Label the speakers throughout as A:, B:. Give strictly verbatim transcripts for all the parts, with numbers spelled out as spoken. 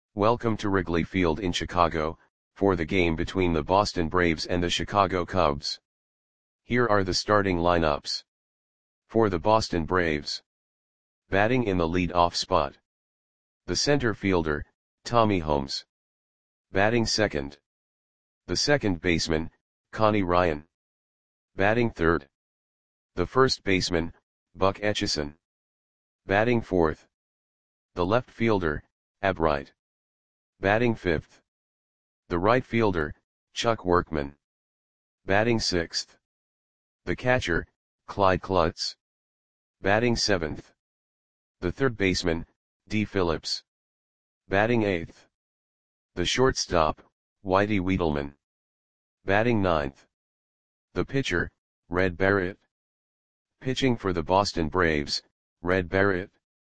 A: Welcome to Wrigley Field in Chicago, for the game between the Boston Braves and the Chicago Cubs. Here are the starting lineups. For the Boston Braves. Batting in the lead-off spot. The center fielder, Tommy Holmes. Batting second. The second baseman, Connie Ryan. Batting third. The first baseman, Buck Etchison. Batting fourth. The left fielder, Ab Wright. Batting fifth. The right fielder, Chuck Workman. Batting sixth. The catcher, Clyde Klutz. Batting seventh. The third baseman, Dee Phillips. Batting eighth. The shortstop, Whitey Wiedelman. Batting ninth. The pitcher, Red Barrett. Pitching for the Boston Braves, Red Barrett.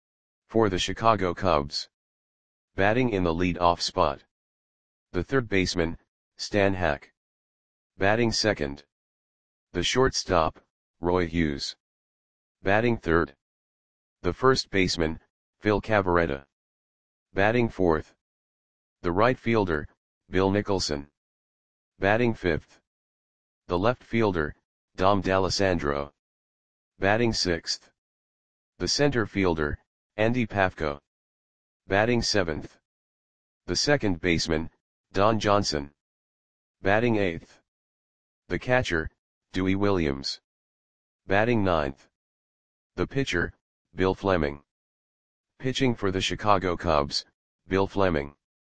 A: For the Chicago Cubs. Batting in the lead-off spot. The third baseman, Stan Hack. Batting second. The shortstop, Roy Hughes. Batting third. The first baseman, Phil Cavarretta. Batting fourth. The right fielder, Bill Nicholson. Batting fifth. The left fielder, Dom D'Alessandro. Batting sixth. The center fielder, Andy Pafko. Batting seventh. The second baseman, Don Johnson. Batting eighth. The catcher, Dewey Williams. Batting ninth. The pitcher, Bill Fleming. Pitching for the Chicago Cubs, Bill Fleming.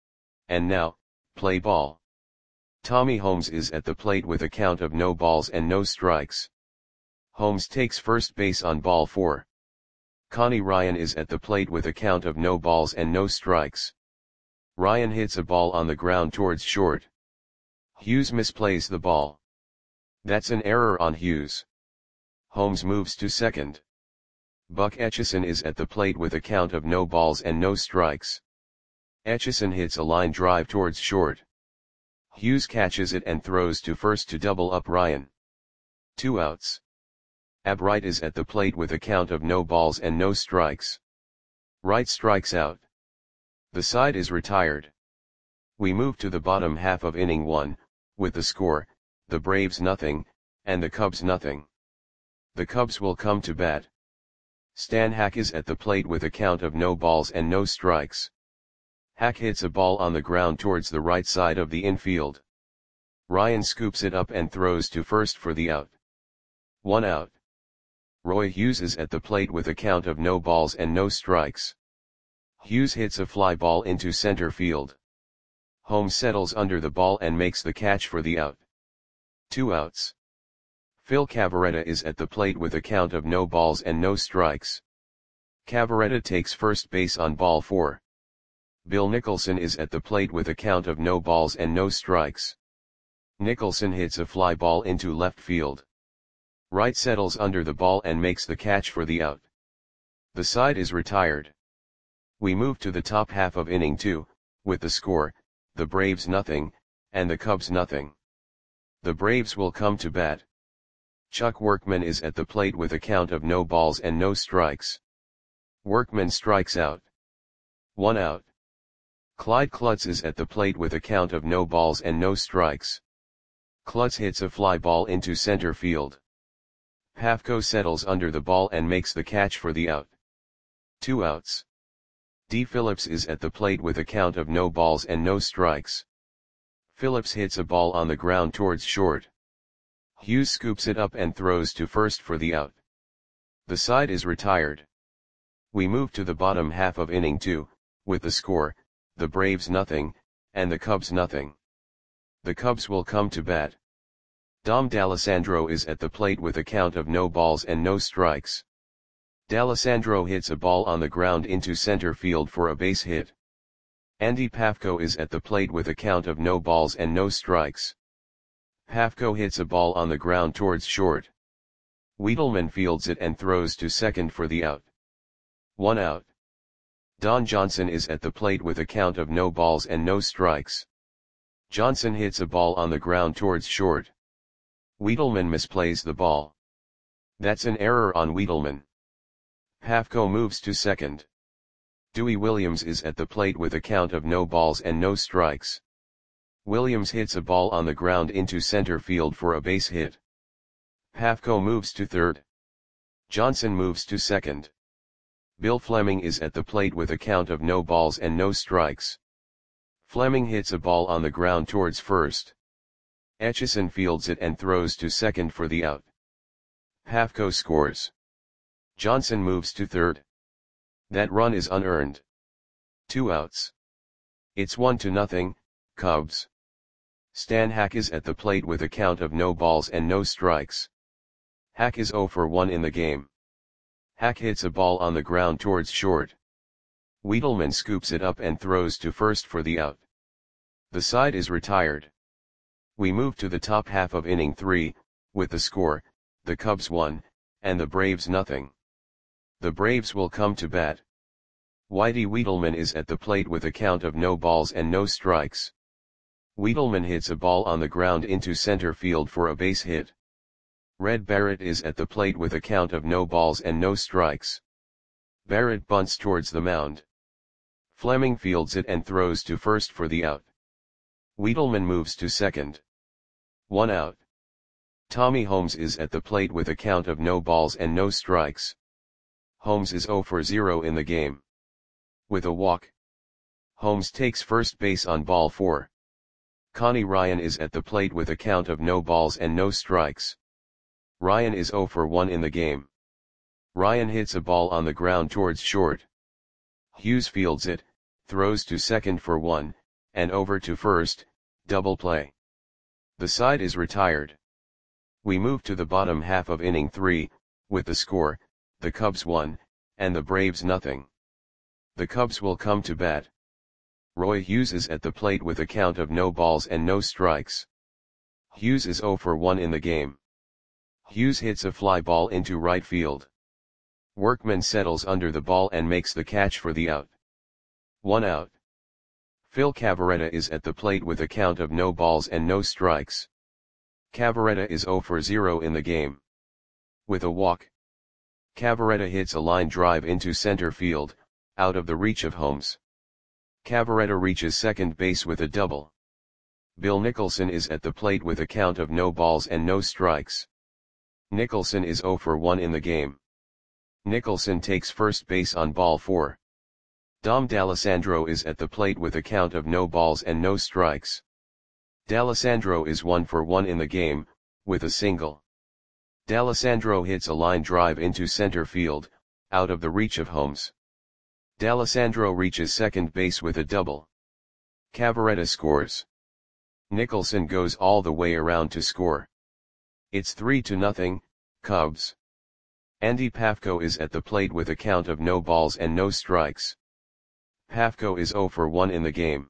A: And now, play ball. Tommy Holmes is at the plate with a count of no balls and no strikes. Holmes takes first base on ball four. Connie Ryan is at the plate with a count of no balls and no strikes. Ryan hits a ball on the ground towards short. Hughes misplays the ball. That's an error on Hughes. Holmes moves to second. Buck Etchison is at the plate with a count of no balls and no strikes. Etchison hits a line drive towards short. Hughes catches it and throws to first to double up Ryan. Two outs. Ab Wright is at the plate with a count of no balls and no strikes. Wright strikes out. The side is retired. We move to the bottom half of inning one, with the score, the Braves nothing, and the Cubs nothing. The Cubs will come to bat. Stan Hack is at the plate with a count of no balls and no strikes. Hack hits a ball on the ground towards the right side of the infield. Ryan scoops it up and throws to first for the out. One out. Roy Hughes is at the plate with a count of no balls and no strikes. Hughes hits a fly ball into center field. Holmes settles under the ball and makes the catch for the out. Two outs. Phil Cavarretta is at the plate with a count of no balls and no strikes. Cavarretta takes first base on ball four. Bill Nicholson is at the plate with a count of no balls and no strikes. Nicholson hits a fly ball into left field. Wright settles under the ball and makes the catch for the out. The side is retired. We move to the top half of inning two, with the score, the Braves nothing, and the Cubs nothing. The Braves will come to bat. Chuck Workman is at the plate with a count of no balls and no strikes. Workman strikes out. One out. Clyde Klutz is at the plate with a count of no balls and no strikes. Klutz hits a fly ball into center field. Pafko settles under the ball and makes the catch for the out. Two outs. Dee Phillips is at the plate with a count of no balls and no strikes. Phillips hits a ball on the ground towards short. Hughes scoops it up and throws to first for the out. The side is retired. We move to the bottom half of inning two, with the score, the Braves nothing, and the Cubs nothing. The Cubs will come to bat. Dom D'Alessandro is at the plate with a count of no balls and no strikes. D'Alessandro hits a ball on the ground into center field for a base hit. Andy Pafko is at the plate with a count of no balls and no strikes. Pafko hits a ball on the ground towards short. Wiedelman fields it and throws to second for the out. One out. Don Johnson is at the plate with a count of no balls and no strikes. Johnson hits a ball on the ground towards short. Wiedelman misplays the ball. That's an error on Wiedelman. Pafko moves to second. Dewey Williams is at the plate with a count of no balls and no strikes. Williams hits a ball on the ground into center field for a base hit. Pafko moves to third. Johnson moves to second. Bill Fleming is at the plate with a count of no balls and no strikes. Fleming hits a ball on the ground towards first. Etchison fields it and throws to second for the out. Pafko scores. Johnson moves to third. That run is unearned. Two outs. It's one to nothing, Cubs. Stan Hack is at the plate with a count of no balls and no strikes. Hack is oh for one in the game. Hack hits a ball on the ground towards short. Wiedelman scoops it up and throws to first for the out. The side is retired. We move to the top half of inning three, with the score, the Cubs one, and the Braves nothing. The Braves will come to bat. Whitey Wiedelman is at the plate with a count of no balls and no strikes. Wiedelman hits a ball on the ground into center field for a base hit. Red Barrett is at the plate with a count of no balls and no strikes. Barrett bunts towards the mound. Fleming fields it and throws to first for the out. Wiedelman moves to second. One out. Tommy Holmes is at the plate with a count of no balls and no strikes. Holmes is oh for zero in the game. With a walk. Holmes takes first base on ball four. Connie Ryan is at the plate with a count of no balls and no strikes. Ryan is oh for one in the game. Ryan hits a ball on the ground towards short. Hughes fields it, throws to second for one, and over to first, double play. The side is retired. We move to the bottom half of inning three, with the score, the Cubs one, and the Braves nothing. The Cubs will come to bat. Roy Hughes is at the plate with a count of no balls and no strikes. Hughes is oh for one in the game. Hughes hits a fly ball into right field. Workman settles under the ball and makes the catch for the out. One out. Phil Cavarretta is at the plate with a count of no balls and no strikes. Cavarretta is oh for zero in the game. With a walk. Cavarretta hits a line drive into center field, out of the reach of Holmes. Cavarretta reaches second base with a double. Bill Nicholson is at the plate with a count of no balls and no strikes. Nicholson is oh for one in the game. Nicholson takes first base on ball four. Dom D'Alessandro is at the plate with a count of no balls and no strikes. D'Alessandro is one for one in the game, with a single. D'Alessandro hits a line drive into center field, out of the reach of Holmes. D'Alessandro reaches second base with a double. Cavarretta scores. Nicholson goes all the way around to score. It's three to nothing, Cubs. Andy Pafko is at the plate with a count of no balls and no strikes. Pafko is oh for one in the game.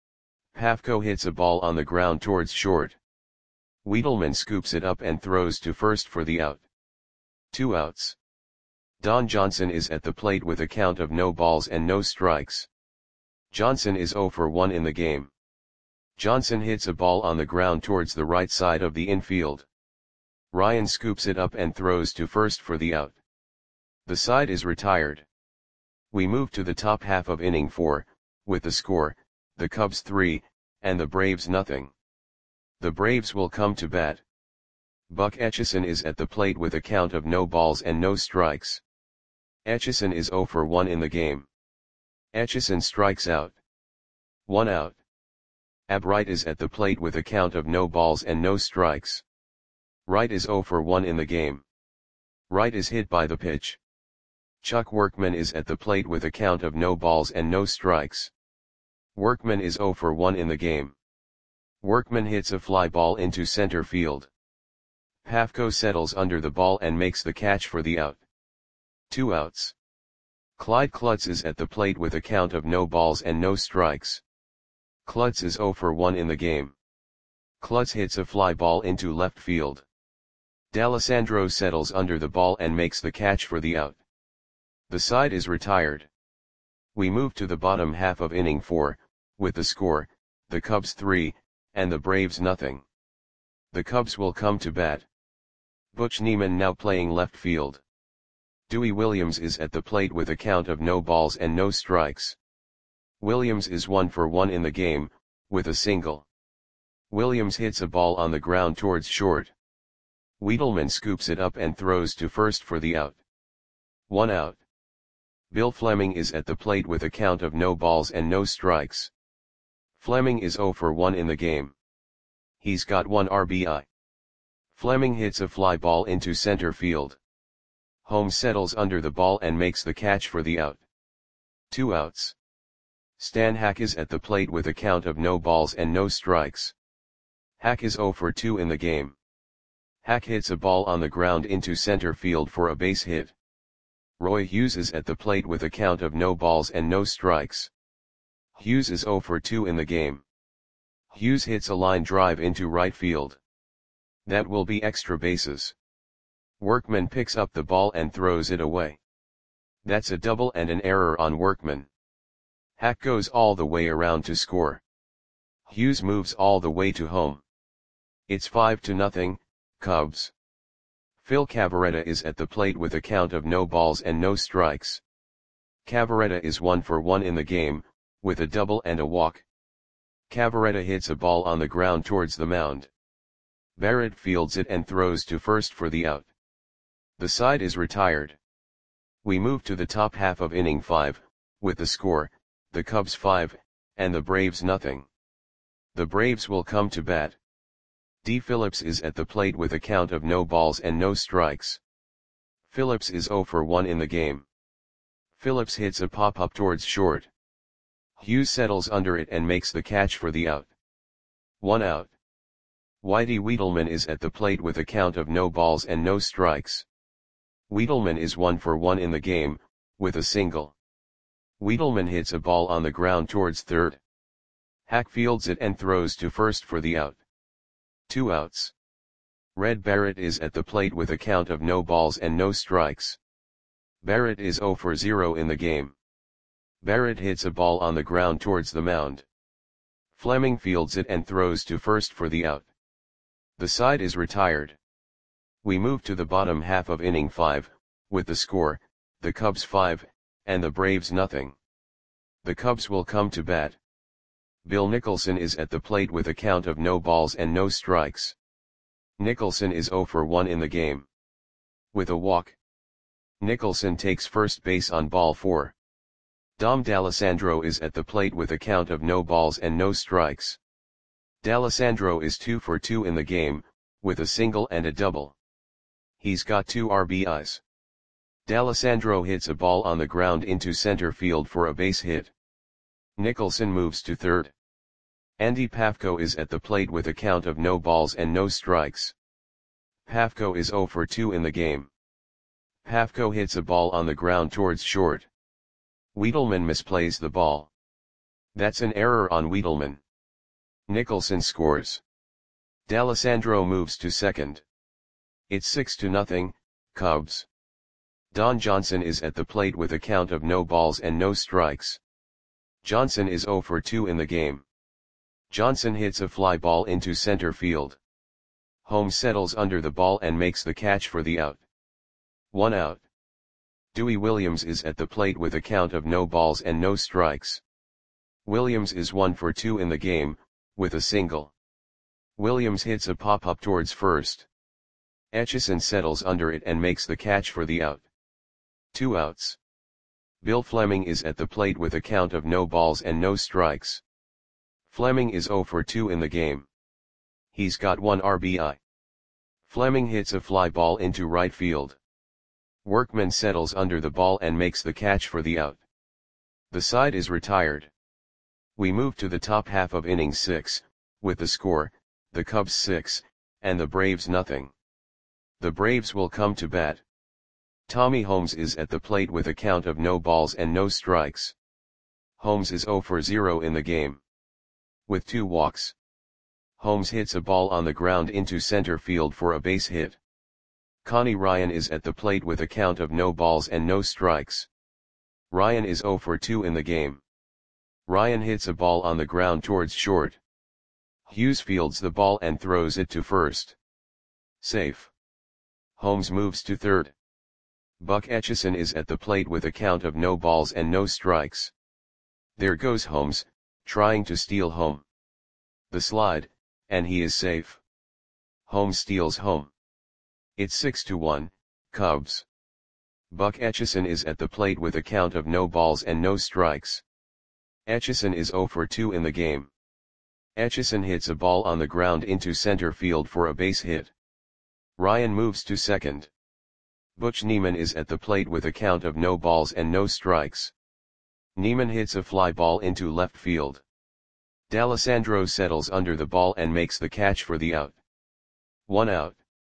A: Pafko hits a ball on the ground towards short. Wiedelman scoops it up and throws to first for the out. Two outs. Don Johnson is at the plate with a count of no balls and no strikes. Johnson is oh for one in the game. Johnson hits a ball on the ground towards the right side of the infield. Ryan scoops it up and throws to first for the out. The side is retired. We move to the top half of inning four, with the score, the Cubs three, and the Braves nothing. The Braves will come to bat. Buck Etchison is at the plate with a count of no balls and no strikes. Etchison is oh for one in the game. Etchison strikes out. One out. Ab Wright is at the plate with a count of no balls and no strikes. Wright is oh for one in the game. Wright is hit by the pitch. Chuck Workman is at the plate with a count of no balls and no strikes. Workman is oh for one in the game. Workman hits a fly ball into center field. Pafko settles under the ball and makes the catch for the out. Two outs. Clyde Klutz is at the plate with a count of no balls and no strikes. Klutz is oh for one in the game. Klutz hits a fly ball into left field. D'Alessandro settles under the ball and makes the catch for the out. The side is retired. We move to the bottom half of inning four, with the score, the Cubs three, and the Braves nothing. The Cubs will come to bat. Butch Neiman now playing left field. Dewey Williams is at the plate with a count of no balls and no strikes. Williams is one for one in the game, with a single. Williams hits a ball on the ground towards short. Wiedelman scoops it up and throws to first for the out. One out. Bill Fleming is at the plate with a count of no balls and no strikes. Fleming is zero for one in the game. He's got one R B I. Fleming hits a fly ball into center field. Holmes settles under the ball and makes the catch for the out. Two outs. Stan Hack is at the plate with a count of no balls and no strikes. Hack is zero for two in the game. Hack hits a ball on the ground into center field for a base hit. Roy Hughes is at the plate with a count of no balls and no strikes. Hughes is zero for two in the game. Hughes hits a line drive into right field. That will be extra bases. Workman picks up the ball and throws it away. That's a double and an error on Workman. Hack goes all the way around to score. Hughes moves all the way to home. It's five to nothing, Cubs. Phil Cavarretta is at the plate with a count of no balls and no strikes. Cavarretta is one for one in the game, with a double and a walk. Cavarretta hits a ball on the ground towards the mound. Barrett fields it and throws to first for the out. The side is retired. We move to the top half of inning five, with the score, the Cubs five, and the Braves nothing. The Braves will come to bat. D. Phillips is at the plate with a count of no balls and no strikes. Phillips is zero for one in the game. Phillips hits a pop-up towards short. Hughes settles under it and makes the catch for the out. One out. Whitey Wiedelman is at the plate with a count of no balls and no strikes. Wiedelman is one for one in the game, with a single. Wiedelman hits a ball on the ground towards third. Hack fields it and throws to first for the out. Two outs. Red Barrett is at the plate with a count of no balls and no strikes. Barrett is zero for zero in the game. Barrett hits a ball on the ground towards the mound. Fleming fields it and throws to first for the out. The side is retired. We move to the bottom half of inning five, with the score, the Cubs five, and the Braves nothing. The Cubs will come to bat. Bill Nicholson is at the plate with a count of no balls and no strikes. Nicholson is zero for one in the game. With a walk. Nicholson takes first base on ball four. Dom D'Alessandro is at the plate with a count of no balls and no strikes. D'Alessandro is two for two in the game, with a single and a double. He's got two R B Is. D'Alessandro hits a ball on the ground into center field for a base hit. Nicholson moves to third. Andy Pafko is at the plate with a count of no balls and no strikes. Pafko is zero for two in the game. Pafko hits a ball on the ground towards short. Wiedelman misplays the ball. That's an error on Wiedelman. Nicholson scores. D'Alessandro moves to second. It's six to nothing, Cubs. Don Johnson is at the plate with a count of no balls and no strikes. Johnson is zero for two in the game. Johnson hits a fly ball into center field. Holmes settles under the ball and makes the catch for the out. One out. Dewey Williams is at the plate with a count of no balls and no strikes. Williams is one for two in the game, with a single. Williams hits a pop-up towards first. Etchison settles under it and makes the catch for the out. Two outs. Bill Fleming is at the plate with a count of no balls and no strikes. Fleming is zero for two in the game. He's got one R B I. Fleming hits a fly ball into right field. Workman settles under the ball and makes the catch for the out. The side is retired. We move to the top half of inning six, with the score, the Cubs six, and the Braves nothing. The Braves will come to bat. Tommy Holmes is at the plate with a count of no balls and no strikes. Holmes is zero for zero in the game. With two walks. Holmes hits a ball on the ground into center field for a base hit. Connie Ryan is at the plate with a count of no balls and no strikes. Ryan is zero for two in the game. Ryan hits a ball on the ground towards short. Hughes fields the ball and throws it to first. Safe. Holmes moves to third. Buck Etchison is at the plate with a count of no balls and no strikes. There goes Holmes, trying to steal home. The slide, and he is safe. Holmes steals home. It's six to one, Cubs. Buck Etchison is at the plate with a count of no balls and no strikes. Etchison is zero for two in the game. Etchison hits a ball on the ground into center field for a base hit. Ryan moves to second. Butch Neiman is at the plate with a count of no balls and no strikes. Neiman hits a fly ball into left field. D'Alessandro settles under the ball and makes the catch for the out. One out.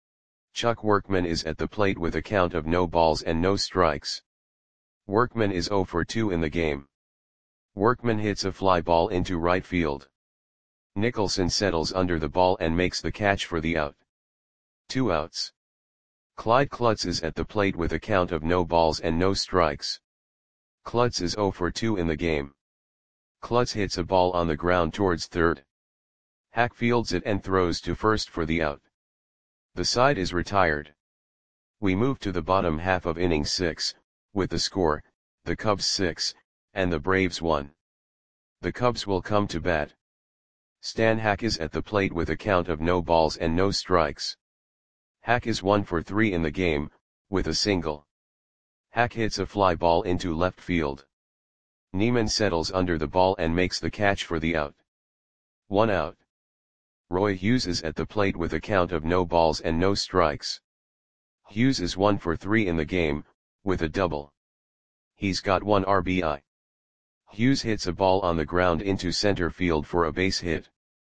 A: Chuck Workman is at the plate with a count of no balls and no strikes. Workman is zero for two in the game. Workman hits a fly ball into right field. Nicholson settles under the ball and makes the catch for the out. Two outs. Clyde Klutz is at the plate with a count of no balls and no strikes. Klutz is zero for two in the game. Klutz hits a ball on the ground towards third. Hack fields it and throws to first for the out. The side is retired. We move to the bottom half of inning six, with the score, the Cubs six, and the Braves one. The Cubs will come to bat. Stan Hack is at the plate with a count of no balls and no strikes. Hack is one for three in the game, with a single. Hack hits a fly ball into left field. Neiman settles under the ball and makes the catch for the out. One out. Roy Hughes is at the plate with a count of no balls and no strikes. Hughes is one for three in the game, with a double. He's got one R B I. Hughes hits a ball on the ground into center field for a base hit.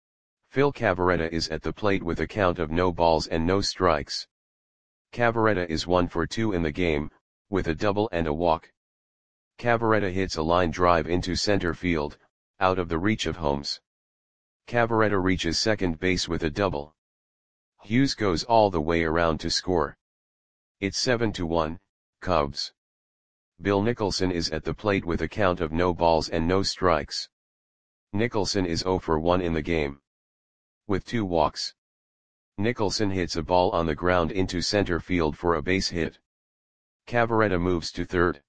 A: Phil Cavarretta is at the plate with a count of no balls and no strikes. Cavarretta is one for two in the game, with a double and a walk. Cavarretta hits a line drive into center field, out of the reach of Holmes. Cavarretta reaches second base with a double. Hughes goes all the way around to score. It's seven to one, Cubs. Bill Nicholson is at the plate with a count of no balls and no strikes. Nicholson is zero for one in the game. With two walks. Nicholson hits a ball on the ground into center field for a base hit. Cavarretta moves to third.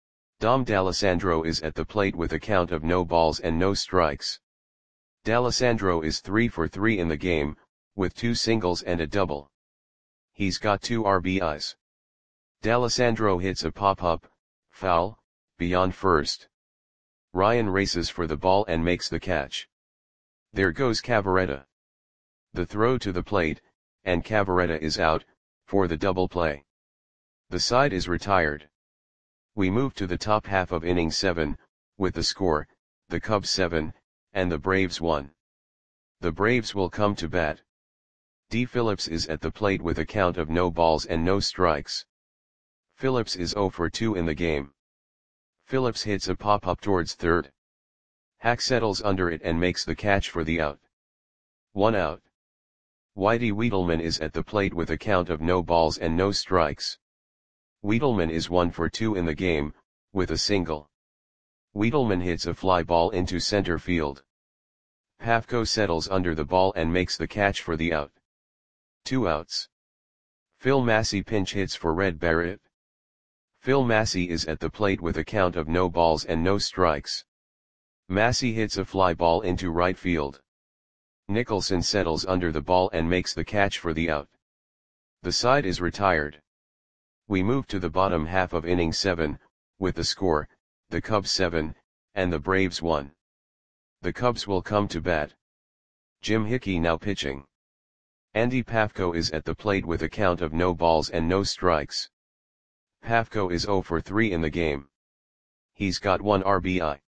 A: Dom D'Alessandro is at the plate with a count of no balls and no strikes. D'Alessandro is three for three in the game, with two singles and a double. He's got two R B Is. D'Alessandro hits a pop-up, foul, beyond first. Ryan races for the ball and makes the catch. There goes Cavarretta. The throw to the plate, and Cavarretta is out, for the double play. The side is retired. We move to the top half of inning seven, with the score, the Cubs seven, and the Braves one. The Braves will come to bat. D. Phillips is at the plate with a count of no balls and no strikes. Phillips is zero for two in the game. Phillips hits a pop-up towards third. Hack settles under it and makes the catch for the out. One out. Whitey Wiedelman is at the plate with a count of no balls and no strikes. Wiedelman is one for two in the game, with a single. Wiedelman hits a fly ball into center field. Pafko settles under the ball and makes the catch for the out. Two outs. Phil Massey pinch hits for Red Barrett. Phil Massey is at the plate with a count of no balls and no strikes. Massey hits a fly ball into right field. Nicholson settles under the ball and makes the catch for the out. The side is retired. We move to the bottom half of inning seven, with the score, the Cubs seven, and the Braves one. The Cubs will come to bat. Jim Hickey now pitching. Andy Pafko is at the plate with a count of no balls and no strikes. Pafko is zero for three in the game. He's got one R B I.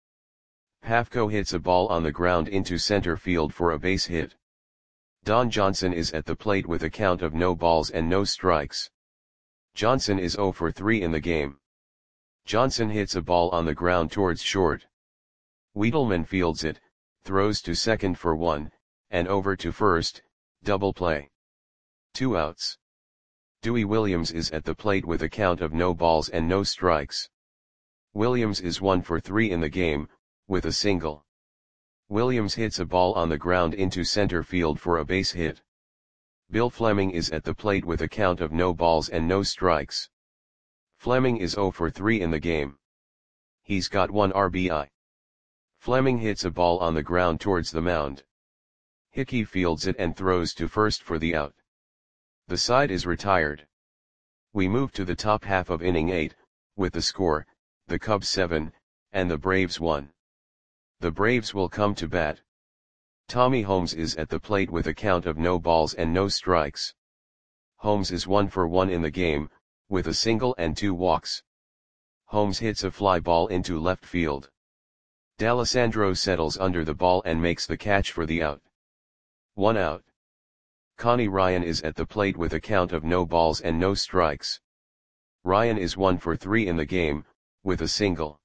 A: Pafko hits a ball on the ground into center field for a base hit. Don Johnson is at the plate with a count of no balls and no strikes. Johnson is zero for three in the game. Johnson hits a ball on the ground towards short. Wiedelman fields it, throws to second for one, and over to first, double play. Two outs. Dewey Williams is at the plate with a count of no balls and no strikes. Williams is one for three in the game, with a single. Williams hits a ball on the ground into center field for a base hit. Bill Fleming is at the plate with a count of no balls and no strikes. Fleming is zero for three in the game. He's got one R B I. Fleming hits a ball on the ground towards the mound. Hickey fields it and throws to first for the out. The side is retired. We move to the top half of inning eight, with the score, the Cubs seven, and the Braves one. The Braves will come to bat. Tommy Holmes is at the plate with a count of no balls and no strikes. Holmes is one for one in the game, with a single and two walks. Holmes hits a fly ball into left field. D'Alessandro settles under the ball and makes the catch for the out. One out. Connie Ryan is at the plate with a count of no balls and no strikes. Ryan is one for three in the game, with a single.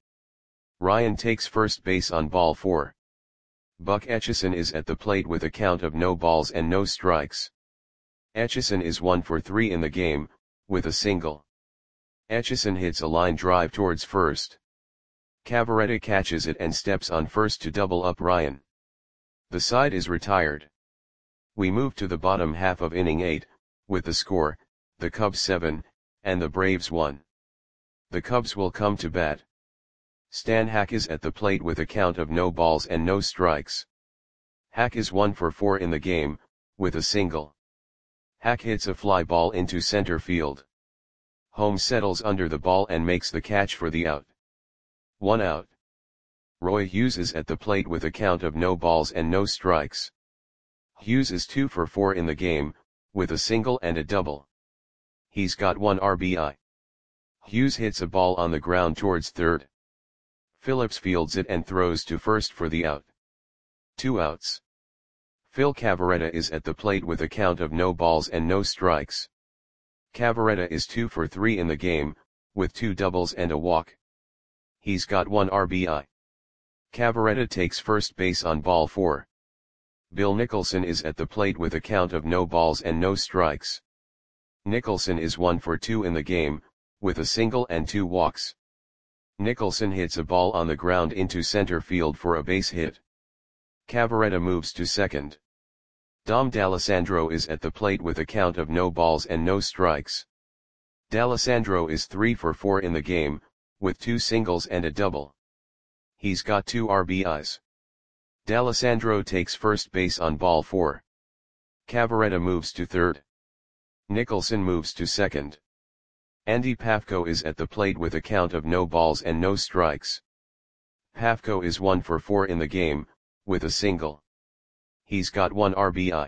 A: Ryan takes first base on ball four. Buck Etchison is at the plate with a count of no balls and no strikes. Etchison is one for three in the game, with a single. Etchison hits a line drive towards first. Cavarretta catches it and steps on first to double up Ryan. The side is retired. We move to the bottom half of inning eight, with the score, the Cubs seven, and the Braves one. The Cubs will come to bat. Stan Hack is at the plate with a count of no balls and no strikes. Hack is one for four in the game, with a single. Hack hits a fly ball into center field. Holmes settles under the ball and makes the catch for the out. One out. Roy Hughes is at the plate with a count of no balls and no strikes. Hughes is two for four in the game, with a single and a double. He's got one R B I. Hughes hits a ball on the ground towards third. Phillips fields it and throws to first for the out. Two outs. Phil Cavarretta is at the plate with a count of no balls and no strikes. Cavarretta is two for three in the game, with two doubles and a walk. He's got one R B I. Cavarretta takes first base on ball four. Bill Nicholson is at the plate with a count of no balls and no strikes. Nicholson is one for two in the game, with a single and two walks. Nicholson hits a ball on the ground into center field for a base hit. Cavarretta moves to second. Dom D'Alessandro is at the plate with a count of no balls and no strikes. D'Alessandro is three for four in the game, with two singles and a double. He's got two R B Is. D'Alessandro takes first base on ball four. Cavarretta moves to third. Nicholson moves to second. Andy Pafko is at the plate with a count of no balls and no strikes. Pafko is one for four in the game, with a single. He's got one R B I.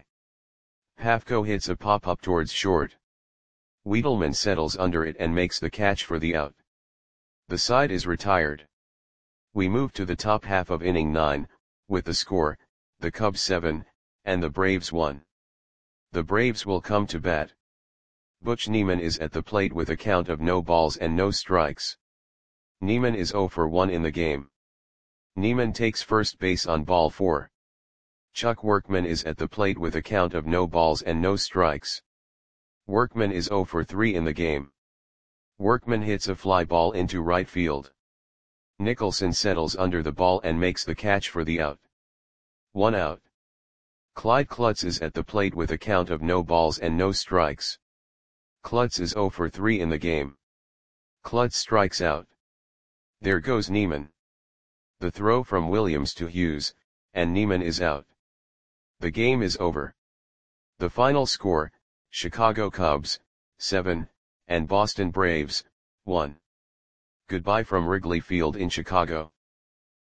A: Pafko hits a pop-up towards short. Wiedelman settles under it and makes the catch for the out. The side is retired. We move to the top half of inning nine, with the score, the Cubs seven, and the Braves one. The Braves will come to bat. Butch Neiman is at the plate with a count of no balls and no strikes. Neiman is zero for one in the game. Neiman takes first base on ball four. Chuck Workman is at the plate with a count of no balls and no strikes. Workman is zero for three in the game. Workman hits a fly ball into right field. Nicholson settles under the ball and makes the catch for the out. One out. Clyde Klutz is at the plate with a count of no balls and no strikes. Klutz is zero for three in the game. Klutz strikes out. There goes Neiman. The throw from Williams to Hughes, and Neiman is out. The game is over. The final score, Chicago Cubs, seven, and Boston Braves, one. Goodbye from Wrigley Field in Chicago.